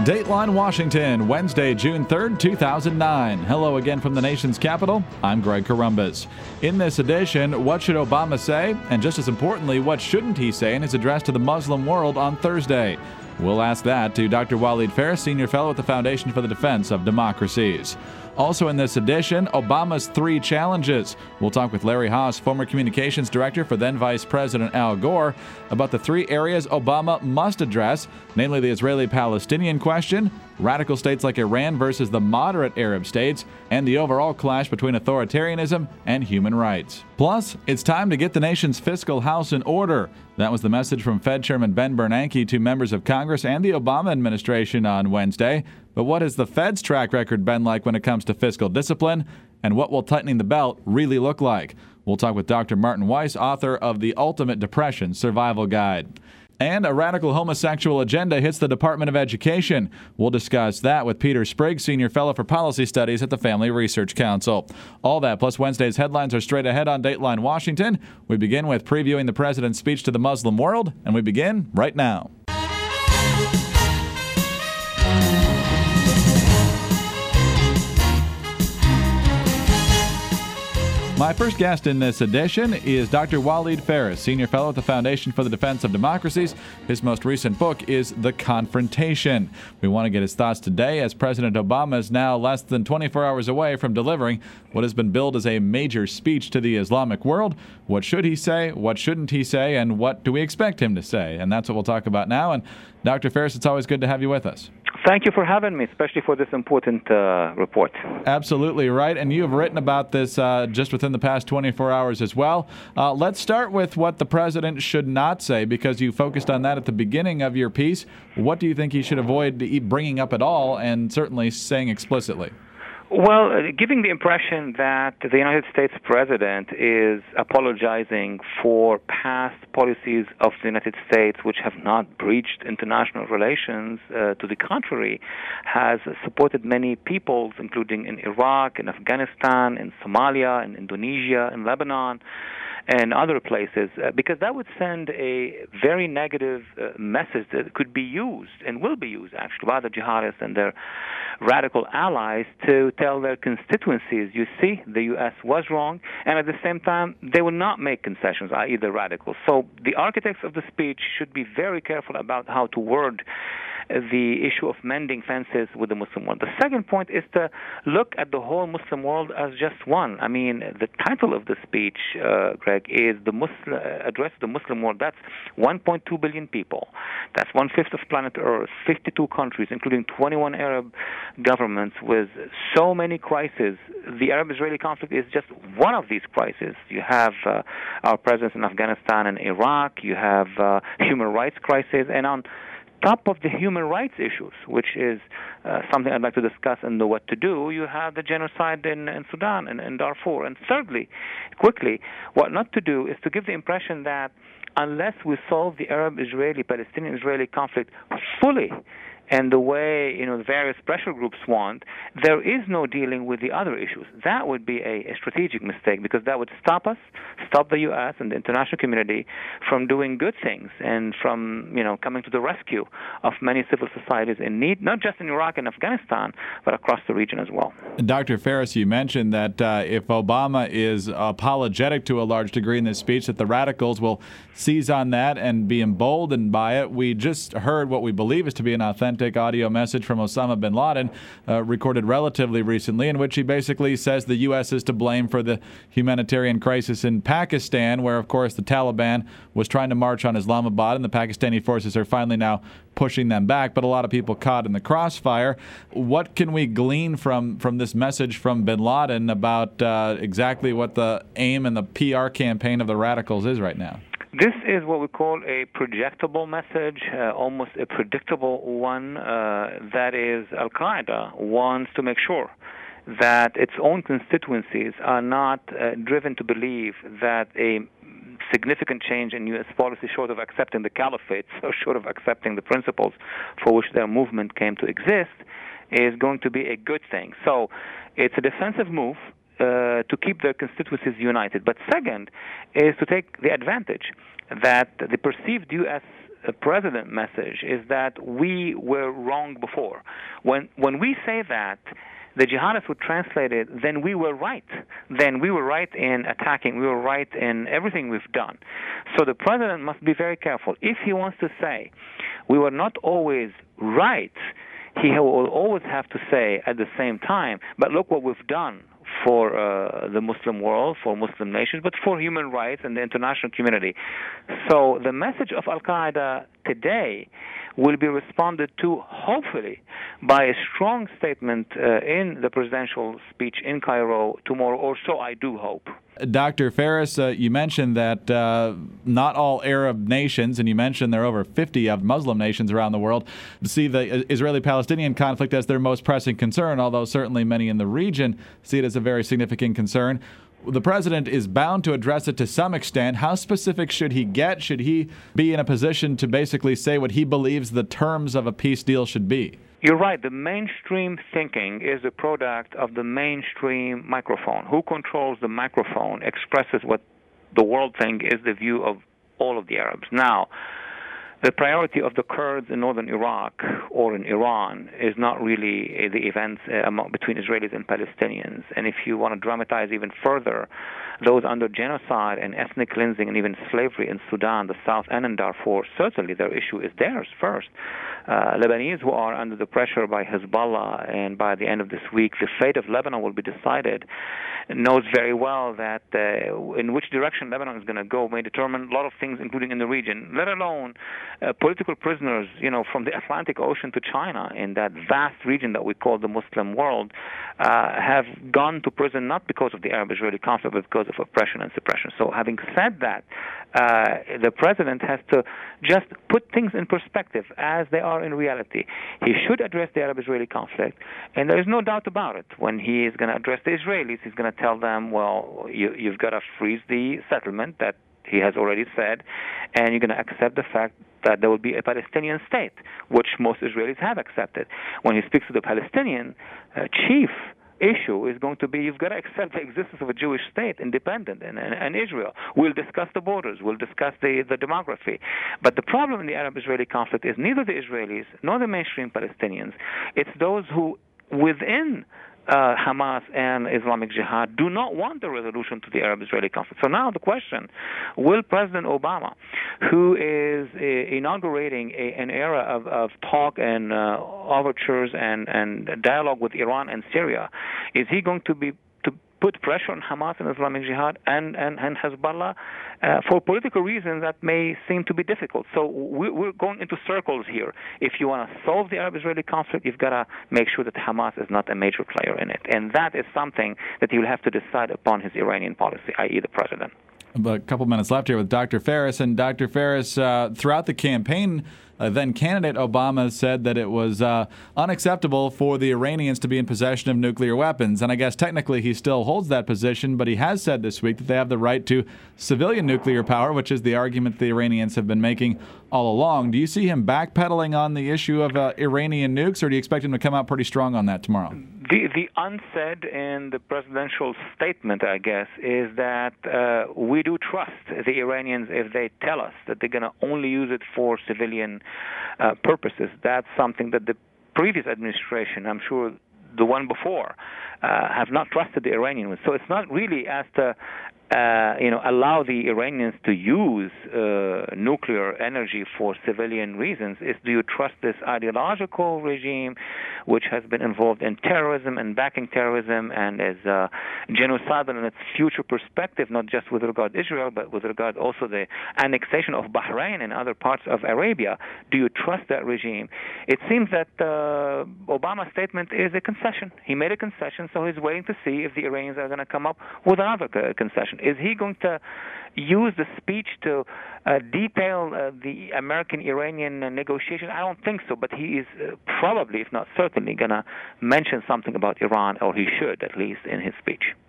Dateline Washington, Wednesday, June 3rd, 2009. Hello again from the nation's capital. I'm Greg Corombos. In this edition, what should Obama say? And just as importantly, what shouldn't he say in his address to the Muslim world on Thursday? We'll ask that to Dr. Waleed Phares, Senior Fellow at the Foundation for the Defense of Democracies. Also in this edition, Obama's 3 challenges. We'll talk with Larry Haas, former communications director for then Vice President Al Gore, about the 3 areas Obama must address, namely the Israeli-Palestinian question, radical states like Iran versus the moderate Arab states, and the overall clash between authoritarianism and human rights. Plus, it's time to get the nation's fiscal house in order. That was the message from Fed Chairman Ben Bernanke to members of Congress and the Obama administration on Wednesday. But what has the Fed's track record been like when it comes to fiscal discipline? And what will tightening the belt really look like? We'll talk with Dr. Martin Weiss, author of The Ultimate Depression Survival Guide. And a radical homosexual agenda hits the Department of Education. We'll discuss that with Peter Spriggs, Senior Fellow for Policy Studies at the Family Research Council. All that, plus Wednesday's headlines, are straight ahead on Dateline Washington. We begin with previewing the president's speech to the Muslim world, and we begin right now. My first guest in this edition is Dr. Waleed Phares, Senior Fellow at the Foundation for the Defense of Democracies. His most recent book is The Confrontation. We want to get his thoughts today as President Obama is now less than 24 hours away from delivering what has been billed as a major speech to the Islamic world. What should he say? What shouldn't he say? And what do we expect him to say? And that's what we'll talk about now. And Dr. Phares, it's always good to have you with us. Thank you for having me, especially for this important report. Absolutely right. And you have written about this just within the past 24 hours as well. Let's start with what the president should not say, because you focused on that at the beginning of your piece. What do you think he should avoid bringing up at all, and certainly saying explicitly? Well, giving the impression that the United States president is apologizing for past policies of the United States which have not breached international relations, to the contrary, has supported many peoples, including in Iraq, in Afghanistan, in Somalia, in Indonesia, in Lebanon, and other places, because that would send a very negative message that could be used, and will be used actually, by the jihadists and their radical allies to tell their constituencies, you see, the U.S. was wrong, and at the same time, they will not make concessions, i.e. the radicals. So the architects of the speech should be very careful about how to word the issue of mending fences with the Muslim world. The second point is to look at the whole Muslim world as just one. I mean, the title of the speech, Greg, is Address to the Muslim World. That's 1.2 billion people. That's 1/5 of planet Earth, 52 countries, including 21 Arab governments with so many crises. The Arab-Israeli conflict is just one of these crises. You have our presence in Afghanistan and Iraq. You have human rights crises. And on top of the human rights issues, which is something I'd like to discuss and know what to do, you have the genocide in Sudan and in Darfur. And thirdly, quickly, what not to do is to give the impression that unless we solve the Arab-Israeli, Palestinian-Israeli conflict fully, and the way the various pressure groups want, there is no dealing with the other issues. That would be a strategic mistake, because that would stop the U.S. and the international community from doing good things and from coming to the rescue of many civil societies in need, not just in Iraq and Afghanistan, but across the region as well. Dr. Phares, you mentioned that if Obama is apologetic to a large degree in this speech, that the radicals will seize on that and be emboldened by it. We just heard what we believe is to be an authentic audio message from Osama bin Laden, recorded relatively recently, in which he basically says the U.S. is to blame for the humanitarian crisis in Pakistan, where, of course, the Taliban was trying to march on Islamabad, and the Pakistani forces are finally now pushing them back, but a lot of people caught in the crossfire. What can we glean from this message from bin Laden about exactly what the aim and the PR campaign of the radicals is right now? This is what we call a projectable message, almost a predictable one. That is, Al-Qaeda wants to make sure that its own constituencies are not driven to believe that a significant change in U.S. policy, short of accepting the caliphate, so short of accepting the principles for which their movement came to exist, is going to be a good thing. So it's a defensive move to keep their constituencies united. But second is to take the advantage that the perceived U.S. president message is that we were wrong before. When we say that, the jihadists would translate it, then we were right. Then we were right in attacking. We were right in everything we've done. So the president must be very careful. If he wants to say we were not always right, he will always have to say at the same time, but look what we've done for the Muslim world, for Muslim nations, but for human rights and the international community. So the message of Al-Qaeda today will be responded to, hopefully, by a strong statement in the presidential speech in Cairo tomorrow, or so I do hope. Dr. Faris, you mentioned that not all Arab nations, and you mentioned there are over 50 of Muslim nations around the world, see the Israeli-Palestinian conflict as their most pressing concern, although certainly many in the region see it as a very significant concern. The president is bound to address it to some extent. How specific should he get? Should he be in a position to basically say what he believes the terms of a peace deal should be? You're right. The mainstream thinking is a product of the mainstream microphone. Who controls the microphone expresses what the world thinks is the view of all of the Arabs. Now, the priority of the Kurds in northern Iraq or in Iran is not really the events between Israelis and Palestinians. And if you want to dramatize even further, those under genocide and ethnic cleansing and even slavery in Sudan, the South, and in Darfur, certainly their issue is theirs first. Lebanese who are under the pressure by Hezbollah, and by the end of this week, the fate of Lebanon will be decided, knows very well that in which direction Lebanon is going to go may determine a lot of things, including in the region, let alone political prisoners, from the Atlantic Ocean to China, in that vast region that we call the Muslim world, have gone to prison not because of the Arab-Israeli conflict, but because of oppression and suppression. So having said that, the president has to just put things in perspective as they are in reality. He should address the Arab-Israeli conflict, and there is no doubt about it. When he is going to address the Israelis, he's going to tell them, well, you've got to freeze the settlement that he has already said, and you're going to accept the fact that there will be a Palestinian state, which most Israelis have accepted. When he speaks to the Palestinian chief issue is going to be, you've got to accept the existence of a Jewish state, independent, and Israel. We'll discuss the borders. We'll discuss the demography. But the problem in the Arab-Israeli conflict is neither the Israelis nor the mainstream Palestinians. It's those who, within Hamas and Islamic Jihad, do not want a resolution to the Arab-Israeli conflict. So now the question, will President Obama, who is inaugurating an era of talk and overtures and dialogue with Iran and Syria, is he going to put pressure on Hamas and Islamic Jihad and Hezbollah for political reasons that may seem to be difficult? So we're going into circles here. If you want to solve the Arab-Israeli conflict, you've got to make sure that Hamas is not a major player in it. And that is something that he will have to decide upon his Iranian policy, i.e. the president. A couple minutes left here with Dr. Faris. And Dr. Faris, throughout the campaign, then candidate Obama said that it was unacceptable for the Iranians to be in possession of nuclear weapons. And I guess technically he still holds that position, but he has said this week that they have the right to civilian nuclear power, which is the argument the Iranians have been making all along. Do you see him backpedaling on the issue of Iranian nukes, or do you expect him to come out pretty strong on that tomorrow? The unsaid in the presidential statement, I guess, is that we do trust the Iranians if they tell us that they're going to only use it for civilian purposes. That's something that the previous administration, I'm sure the one before, have not trusted the Iranians. So it's not really as to allow the Iranians to use nuclear energy for civilian reasons. Is, do you trust this ideological regime which has been involved in terrorism and backing terrorism and is genocidal in its future perspective, not just with regard to Israel, but with regard also the annexation of Bahrain and other parts of Arabia? Do you trust that regime? It seems that Obama's statement is a concession. He made a concession, so he's waiting to see if the Iranians are going to come up with another concession. Is he going to use the speech to detail the American-Iranian negotiation? I don't think so, but he is probably, if not certainly, going to mention something about Iran, or he should, at least, in his speech.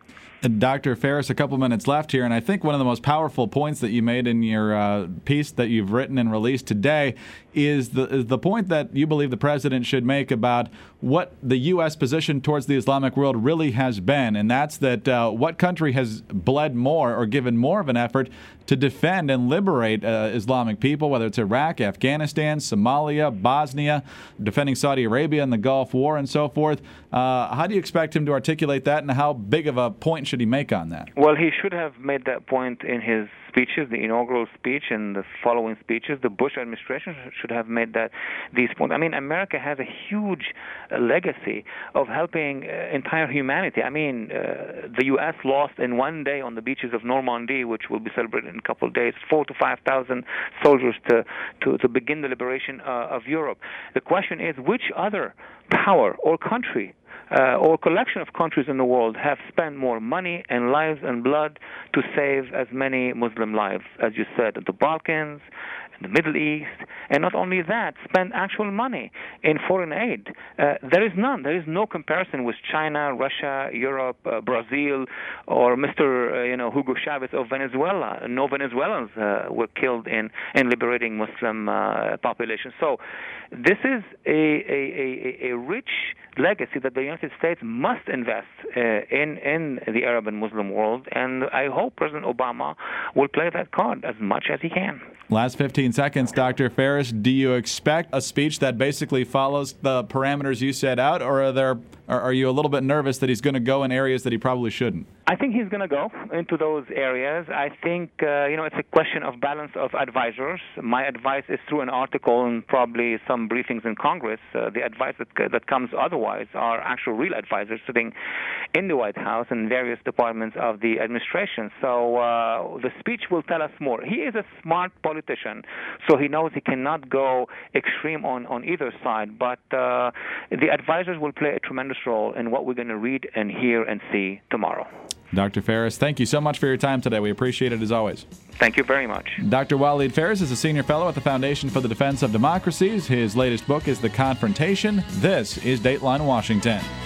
Dr. Faris, a couple minutes left here, and I think one of the most powerful points that you made in your piece that you've written and released today is the point that you believe the president should make about what the U.S. position towards the Islamic world really has been, and that's that what country has bled more or given more of an effort to defend and liberate Islamic people, whether it's Iraq, Afghanistan, Somalia, Bosnia, defending Saudi Arabia in the Gulf War, and so forth. How do you expect him to articulate that, and how big of a point should he make on that? Well, he should have made that point in his speeches, the inaugural speech and the following speeches. The Bush administration should have made these points. I mean, America has a huge legacy of helping entire humanity. I mean, the U.S. lost in one day on the beaches of Normandy, which will be celebrated in a couple of days, 4,000 to 5,000 soldiers to begin the liberation of Europe. The question is, which other power or country or collection of countries in the world have spent more money and lives and blood to save as many Muslim lives, as you said, in the Balkans, in the Middle East, and not only that, spend actual money in foreign aid. There is none. There is no comparison with China, Russia, Europe, Brazil, or Mr. Hugo Chavez of Venezuela. No Venezuelans were killed in liberating Muslim populations. So this is a rich legacy that the United States must invest in the Arab and Muslim world, and I hope President Obama will play that card as much as he can. Last 15 seconds, Dr. Faris. Do you expect a speech that basically follows the parameters you set out, or are you a little bit nervous that he's going to go in areas that he probably shouldn't? I think he's going to go into those areas. I think, it's a question of balance of advisors. My advice is through an article and probably some briefings in Congress. The advice that comes otherwise are actual real advisors sitting in the White House and various departments of the administration. So the speech will tell us more. He is a smart politician, so he knows he cannot go extreme on either side. But the advisors will play a tremendous role in what we're going to read and hear and see tomorrow. Dr. Faris, thank you so much for your time today. We appreciate it as always. Thank you very much. Dr. Waleed Faris is a senior fellow at the Foundation for the Defense of Democracies. His latest book is The Confrontation. This is Dateline Washington.